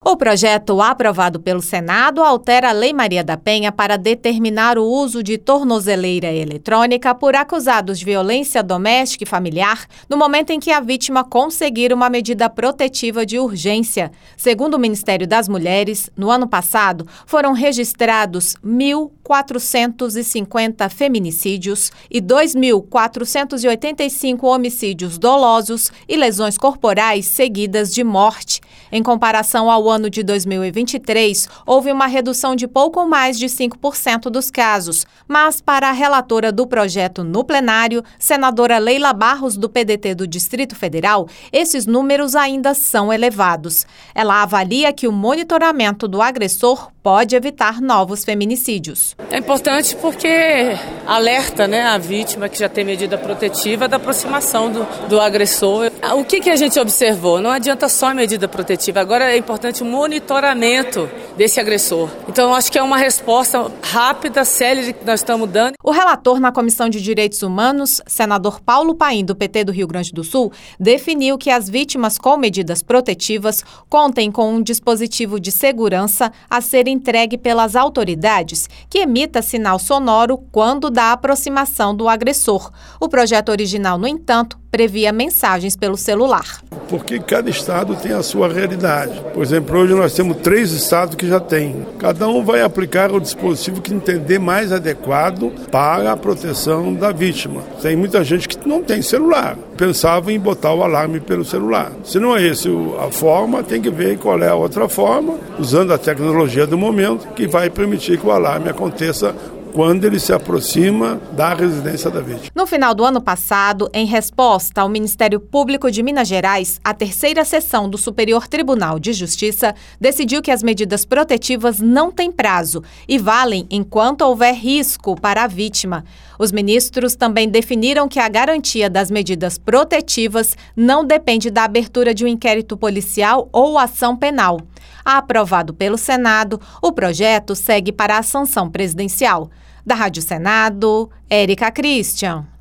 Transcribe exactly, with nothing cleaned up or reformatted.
O projeto aprovado pelo Senado altera a Lei Maria da Penha para determinar o uso de tornozeleira eletrônica por acusados de violência doméstica e familiar no momento em que a vítima conseguir uma medida protetiva de urgência. Segundo o Ministério das Mulheres, no ano passado foram registrados mil quatrocentos e cinquenta feminicídios e dois mil quatrocentos e oitenta e cinco homicídios dolosos e lesões corporais seguidas de morte. Em comparação ao ano de dois mil e vinte e três, houve uma redução de pouco mais de cinco por cento dos casos. Mas, para a relatora do projeto no plenário, senadora Leila Barros, do P D T do Distrito Federal, esses números ainda são elevados. Ela avalia que o monitoramento do agressor pode evitar novos feminicídios. É importante porque alerta, né, a vítima que já tem medida protetiva da aproximação do, do agressor. O que, que a gente observou? Não adianta só a medida protetiva, agora é importante o monitoramento desse agressor. Então, eu acho que é uma resposta rápida, célere que nós estamos dando. O relator na Comissão de Direitos Humanos, senador Paulo Paim, do P T do Rio Grande do Sul, definiu que as vítimas com medidas protetivas contem com um dispositivo de segurança a ser entregue pelas autoridades, que emita sinal sonoro quando da aproximação do agressor. O projeto original, no entanto, previa mensagens pelo celular. Porque cada estado tem a sua realidade. Por exemplo, hoje nós temos três estados que já têm. Cada um vai aplicar o dispositivo que entender mais adequado para a proteção da vítima. Tem muita gente que não tem celular. Pensava em botar o alarme pelo celular. Se não é essa a forma, tem que ver qual é a outra forma, usando a tecnologia do momento, que vai permitir que o alarme aconteça quando ele se aproxima da residência da vítima. No final do ano passado, em resposta ao Ministério Público de Minas Gerais, a terceira sessão do Superior Tribunal de Justiça decidiu que as medidas protetivas não têm prazo e valem enquanto houver risco para a vítima. Os ministros também definiram que a garantia das medidas protetivas não depende da abertura de um inquérito policial ou ação penal. Aprovado pelo Senado, o projeto segue para a sanção presidencial. Da Rádio Senado, Érica Christian.